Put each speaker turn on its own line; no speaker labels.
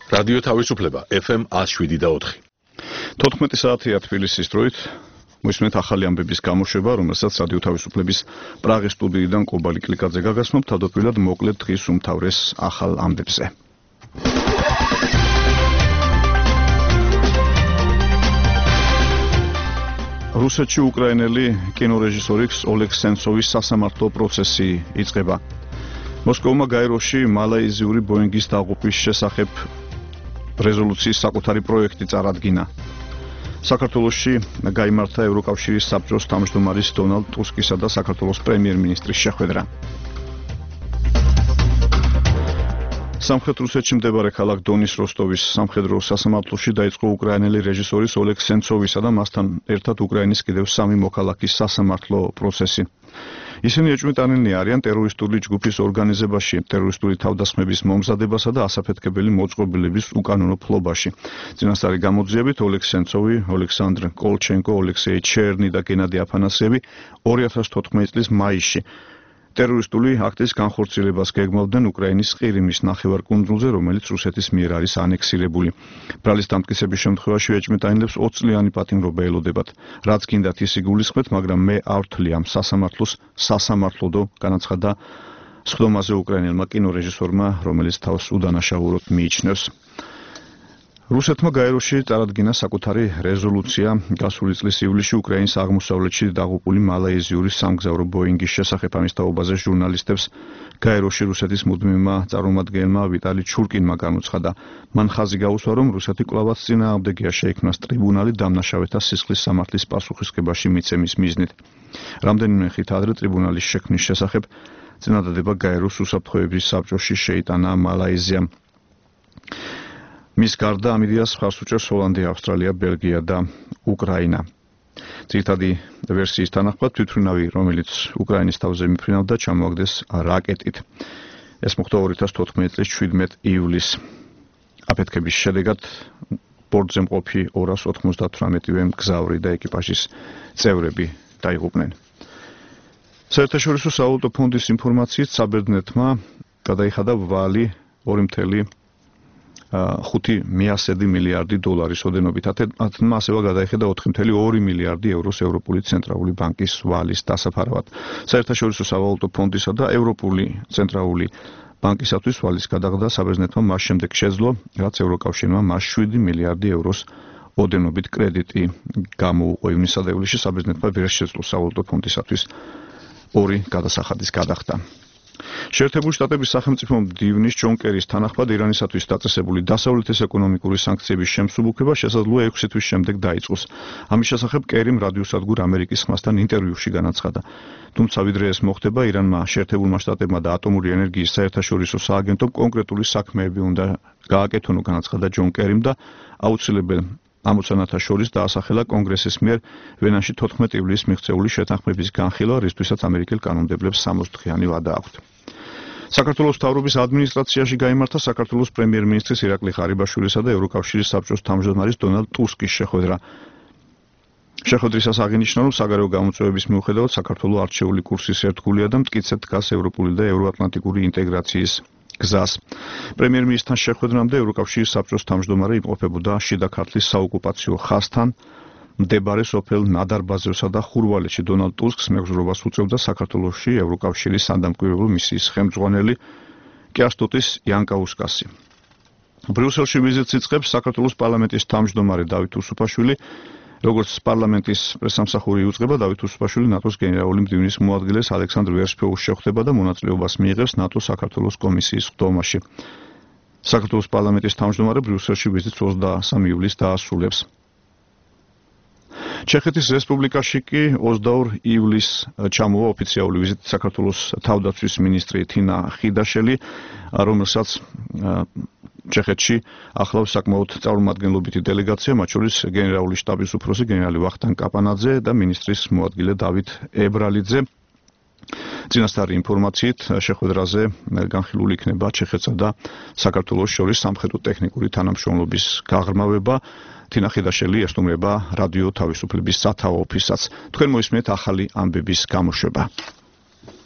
რადიო თავისუფლება FM 107.4.
14 საათია თბილისის დროით. მოისმენთ ახალი ამბების გამოშვება, რომელსაც რადიო თავისუფლების პრაღის სტუდიიდან კობალი კლიკაძე გაგასმობთ. თავდაპირველად მოკლედ დღის უმთავრეს ახალ ამბებზე. რუსეთში უკრაინელი კინორეჟისორი ოლეგ სენცოვის სასამართლო პროცესი იწყება. მოსკოვმა გაეროში მალაიზიური ბოინგის დაღუპვის შესახებ რეზოლუციის საკუთარი პროექტი წარადგინა. საქართველოში გაიმართა ევროკავშირის საბჭოს თავმჯდომარის დონალდ ტუსკისა და საქართველოს პრემიერ-მინისტრის შეხვედრა. სამხრეთ რუსეთში მდებარე ქალაქ დონის როსტოვის სამხედრო სასამართლოში დაიწყო უკრაინელი რეჟისორის ოლეგ სენცოვისა და მასთან ერთად უკრაინის კიდევ 3 მოქალაქის სასამართლო პროცესი. ისინი ეჭვმიტანილნი არიან ტერორისტული ჯგუფის ორგანიზებაში, ტერორისტული თავდასხმების მომზადებასა და ასაფეთქებელი მოწყობილების უკანონო ფლობაში. წინასწარი გამოძიებით ოლეგ სენცოვი, ოლექსანდრ კოლჩენკო, ოლექსეი ჩერნი და გენადი აფანასიევი 2014 წლის მაისში ტერორისტული აქტის განხორციელებას გეგმავდნენ უკრაინის ყირიმის ნახევარკუნძულზე, რომელიც რუსეთის მიერ არის ანექსირებული. ბრალის დამტკიცების შემთხვევაში ეჭვმიტანილებს 20 წლიანი პატიმრობა ელოდებათ. რაც გინდათ ის იგულისხმეთ, მაგრამ მე არ ვთვლი ამ სასამართლოს სასამართლოდო, განაცხადა სხდომაზე უკრაინელმა კინორეჟისორმა, რომელიც თავს უდანაშაულოდ მიიჩნევს. რუსეთმა გაეროში წარადგინა საკუთარი რეზოლუცია გასული წლის ივლისში უკრაინის აღმოსავლეთში დაღუპული მალაიზიური სამგზავრო ბოინგის შესახებ. ამის თაობაზე ჟურნალისტებს გაეროში რუსეთის მუდმივმა წარმომადგენელმა ვიტალი ჩურკინმა განუცხადა. მან ხაზი გაუსვა, რომ რუსეთი კვლავაც წინააღმდეგია შეიქმნას ტრიბუნალი დამნაშავეთა სისხლის სამართლის პასუხისმგებაში მიცემის მიზნით. რამდენიმე ხით ადრე ტრიბუნალის შექმნის შესახებ წინადადება გაეროს უსაფრთხოების საბჭოში შეიტანა მალაიზიამ. მის გარდა ამ იდეას მხარს უჭერს ჰოლანდია, ავსტრალია, ბელგია და უკრაინა. ძირითადი ვერსიის თანახმად თვითმფრინავი, რომელიც უკრაინის თავზე მიფრინავდა, ჩამოაგდეს რაკეტით. ეს მოხდა 2014 წლის 17 ივლისს. აფეთქების შედეგად ბორტზე მყოფი 298-ვე მგზავრი და ეკიპაჟის წევრები დაიღუპნენ. საერთაშორისო სავალუტო ფონდის ინფორმაციით საბერძნეთმა გადაიხადა ვალი 2.5 მილიარდი დოლარის ოდენობით. ათმა ასევე გადაიხედა 4.2 მილიარდი ევროს ევროპული ცენტრალური ბანკის ვალის დასაფარავად. საერთაშორისო სავალუტო ფონდისა და ევროპული ცენტრალური ბანკისათვის ვალის გადაღდა საბერძნეთმა მას შემდეგ შეძლო, რაც ევროკავშირმა მას 7 მილიარდი ევროს ოდენობით კრედიტი გამოუყო. ივნისსა და ივლისში საბერძნეთმა ვერ შეძლო სავალუტო ფონდისათვის 2 გადასახადის გადახდა. შეერთებული შტატების სახელმწიფო მდივნის ჯონ კერის თანახმად ირანისათვის დაწესებული დასავლეთის ეკონომიკური სანქციების შემსუბუქება შესაძლოა 6 თვის შემდეგ დაიწყოს. ამის შესახებ კერიმ რადიოსადგურ ამერიკის ხმასთან ინტერვიუში განაცხადა. თუმცა ვიდრე ეს მოხდება, ირანმა, შეერთებულმა შტატებმა და ატომური ენერგიის საერთაშორისო სააგენტომ კონკრეტული საქმეები უნდა გააკეთონ, განაცხადა ჯონ კერიმ და აუცილებელ ამოცანათა შორის დაასახელა კონგრესის მიერ ვენაში 14 ივლისს მიღწეული შეთანხმების განხილვა, რისთვისაც ამერიკელ კანონმდებლებს 60 დღიანი ვადა აქვთ. საქართველოს მთავრობის ადმინისტრაციაში გაიმართა საქართველოს პრემიერ-მინისტრის ირაკლი ღარიბაშვილისა და ევროკავშირის საბჭოს თავმჯდომარის დონალდ ტუსკის შეხვედრა. შეხვედრისას აღინიშნა, რომ საგარეო გამოწვევების მიუხედავად საქართველოს არჩეული კურსის ერთგულია და მტკიცედ დგას ევროპული და ევროატლანტიკური ინტეგრაციის გზას. პრემიერ-მინისტრთან შეხვედრამდე ევროკავშირის საბჭოს თავმჯდომარე იმყოფებოდა შიდა ქართლის საოკუპაციო ხაზთან მდებარე სოფელ ნადარბაზევსა და ხურვალეთში. დონალდ ტუსკს მეგზურობას უწევდა საქართველოში ევროკავშირის სანდამკვირვებლო მისიის ხელმძღვანელი კიასტუტის იანკაუსკასი. ბრიუსელში ვიზიტს იწყებს საქართველოს პარლამენტის თავმჯდომარე დავით უსუფაშვილი. როგორც პარლამენტის პრესამსახური იუწყება, დავით უსუფაშვილი ნატოს გენერალური მდივნის მოადგილეს ალექსანდრ ვერსფეულს შეხვდება და მონაწილეობას მიიღებს ნატოს საქართველოს კომისიის სხდომაში. საქართველოს პარლამენტის თავმჯდომარე ბრიუსელში ვიზიტს 23 ივლისს დაასრულებს. ჩეხეთის რესპუბლიკაში კი 22 ივლისს ჩამოვა ოფიციალური ვიზიტი საქართველოს თავდაცვის მინისტრი თინა ხიდაშელი, რომელსაც ჩეხეთში ახლავს საკმაოდ წარმომადგენლობითი დელეგაცია, მათ შორის გენერალური შტაბის უფროსი გენერალი ვახტანგ კაპანაძე და მინისტრის მოადგილე დავით ებრალიძე. წინასწარი ინფორმაციით შეხვედრაზე განხილული იქნება ჩეხეთსა და საქართველოს შორის სამხედრო ტექნიკური თანამშრომლობის გაღრმავება. თინა ხიდაშელი ესტუმრება რადიო თავისუფლების სათაო ოფისსაც. თქვენ მოისმენთ ახალი ამბების გამოშვება.